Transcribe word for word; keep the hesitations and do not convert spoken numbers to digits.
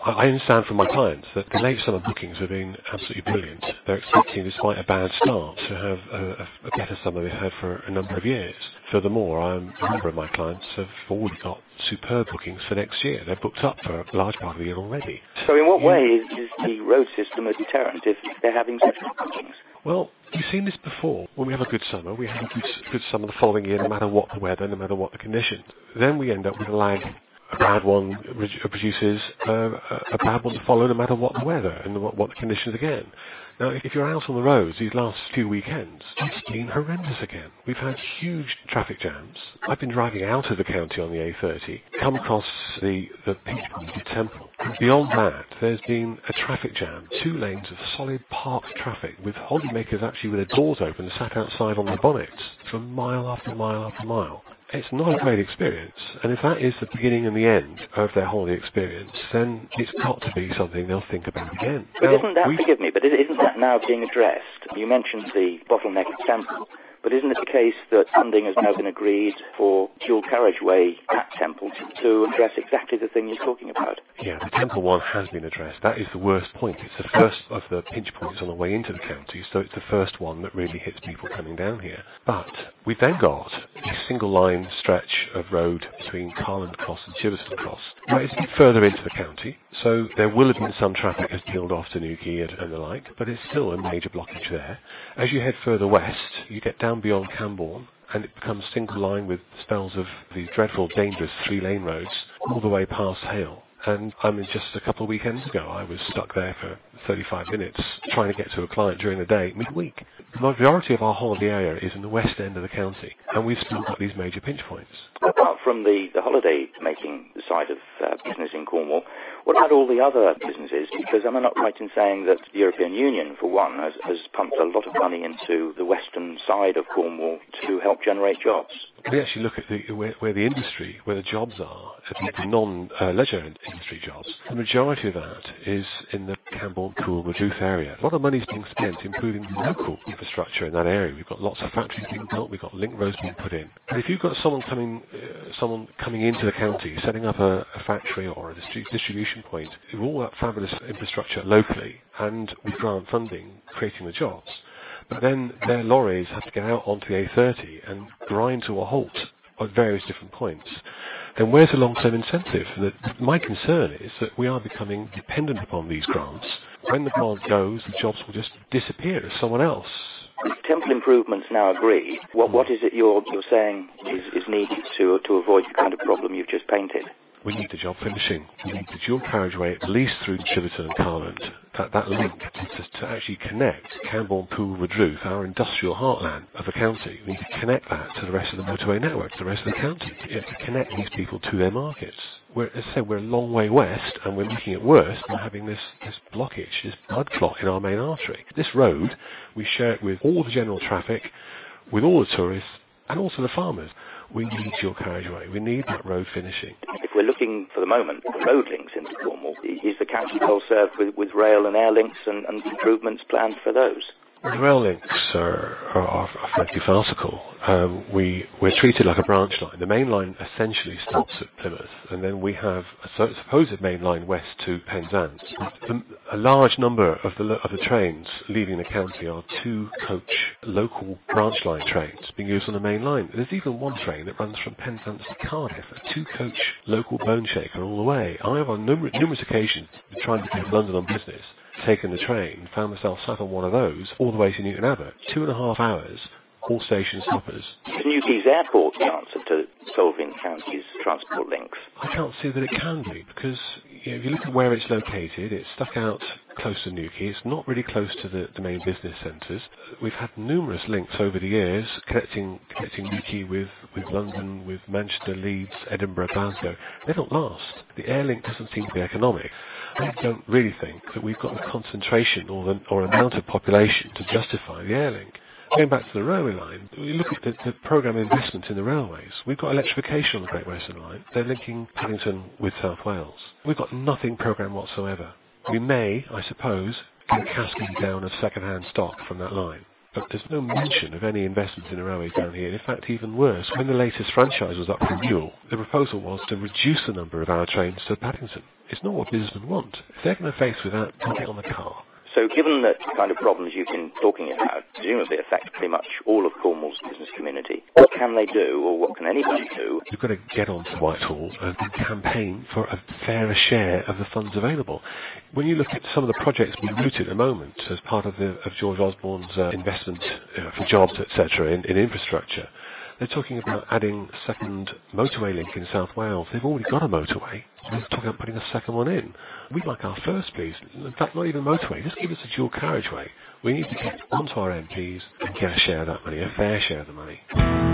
I I understand from my clients that the late summer bookings have been absolutely brilliant. They're expecting, despite a bad start, to have a, a, a better summer they've had for a number of years. Furthermore, I'm, a number of my clients have already got superb bookings for next year. They're booked up for a large part of the year already. So in what way is, is the road system a deterrent if they're having such good bookings? Well, we've seen this before. When we have a good summer, we have a good, good summer the following year, no matter what the weather, no matter what the conditions. Then we end up with a lag. A bad one produces uh, a bad one to follow, no matter what the weather and what, what the conditions again. Now, if you're out on the roads these last few weekends, it's been horrendous again. We've had huge traffic jams. I've been driving out of the county on the A thirty, come across the, the pinch point at Temple. Beyond that, there's been a traffic jam, two lanes of solid parked traffic with holidaymakers actually with their doors open, sat outside on their bonnets for mile after mile after mile. It's not a great experience, and if that is the beginning and the end of their holiday experience, then it's got to be something they'll think about again. But now, isn't that, forgive me, but isn't that now being addressed? You mentioned the bottleneck at Temple, but isn't it the case that funding has now been agreed for dual carriageway at Temple to, to address exactly the thing you're talking about? Yeah, the Temple one has been addressed. That is the worst point. It's the first of the pinch points on the way into the county, so it's the first one that really hits people coming down here. But we've then got a single line stretch of road between Carland Cross and Chiverton Cross. Now, it's a bit further into the county, so there will have been some traffic has peeled off to Newquay and, and the like, but it's still a major blockage there. As you head further west, you get down beyond Cambourne, and it becomes single line with spells of these dreadful, dangerous three-lane roads all the way past Hale. And I mean, just a couple of weekends ago, I was stuck there for thirty-five minutes trying to get to a client during the day, midweek. The majority of our holiday area is in the west end of the county, and we've still got these major pinch points. Apart from the, the holiday-making side of uh, business in Cornwall, what about all the other businesses? Because am I not right in saying that the European Union, for one, has, has pumped a lot of money into the western side of Cornwall to help generate jobs? We actually look at the, where, where the industry, where the jobs are, the non-leisure uh, industry jobs. The majority of that is in the Cambourne, Cool, Maduth area. A lot of money is being spent improving the local infrastructure in that area. We've got lots of factories being built. We've got link roads being put in. But if you've got someone coming, uh, someone coming into the county, setting up a, a factory or a distri- distribution point, with all that fabulous infrastructure locally and with grant funding, creating the jobs. But then their lorries have to get out onto the A thirty and grind to a halt at various different points. Then where's the long-term incentive? The, my concern is that we are becoming dependent upon these grants. When the grant goes, the jobs will just disappear to someone else. Temple improvements now agreed. What, what is it you're, you're saying is, is needed to, to avoid the kind of problem you've just painted? We need the job finishing. We need the dual carriageway at least through Chiverton and Carland. That, that link to, to actually connect Cambourne, Poole, Redruth, our industrial heartland of the county. We need to connect that to the rest of the motorway network, to the rest of the county, to, to connect these people to their markets. We're, as I said, we're a long way west, and we're making it worse by having this, this blockage, this blood clot in our main artery. This road, we share it with all the general traffic, with all the tourists, and also the farmers. We need dual carriageway. We need that road finishing. If we're looking for the moment for road links into Cornwall, is the county well served with, with rail and air links and, and improvements planned for those? The rail links are, are, are frankly farcical. Um, we, we're treated like a branch line. The main line essentially stops at Plymouth, and then we have a supposed main line west to Penzance. The, a large number of the, of the trains leaving the county are two-coach local branch line trains being used on the main line. There's even one train that runs from Penzance to Cardiff, a two-coach local bone shaker all the way. I have on numerous, numerous occasions been trying to get to London on business, taken the train, found myself sat on one of those all the way to Newton Abbot. Two and a half hours, all station stoppers. Is Newquay's airport the answer to solving county's transport links? I can't see that it can be, because you know, if you look at where it's located, it's stuck out close to Newquay. It's not really close to the, the main business centres. We've had numerous links over the years connecting connecting Newquay with, with London, with Manchester, Leeds, Edinburgh, Glasgow. They don't last. The air link doesn't seem to be economic. I don't really think that we've got the concentration or the or amount of population to justify the air link. Going back to the railway line, we look at the, the programme of investment in the railways. We've got electrification on the Great Western Line. They're linking Paddington with South Wales. We've got nothing programmed whatsoever. We may, I suppose, get a cascade down of second-hand stock from that line. But there's no mention of any investment in a railway down here. In fact, even worse, when the latest franchise was up for renewal, the proposal was to reduce the number of our trains to Paddington. It's not what businessmen want. If they're going to face with that, they'll get on the car. So given that kind of problems you've been talking about presumably affect pretty much all of Cornwall's business community, what can they do, or what can anybody do? You've got to get onto Whitehall and campaign for a fairer share of the funds available. When you look at some of the projects being mooted at the moment as part of, the, of George Osborne's uh, investment uh, for jobs, et cetera, in, in infrastructure, they're talking about adding a second motorway link in South Wales. They've already got a motorway. They're talking about putting a second one in. We'd like our first, please. In fact, not even motorway. Just give us a dual carriageway. We need to get onto our M Ps and get a share of that money, a fair share of the money.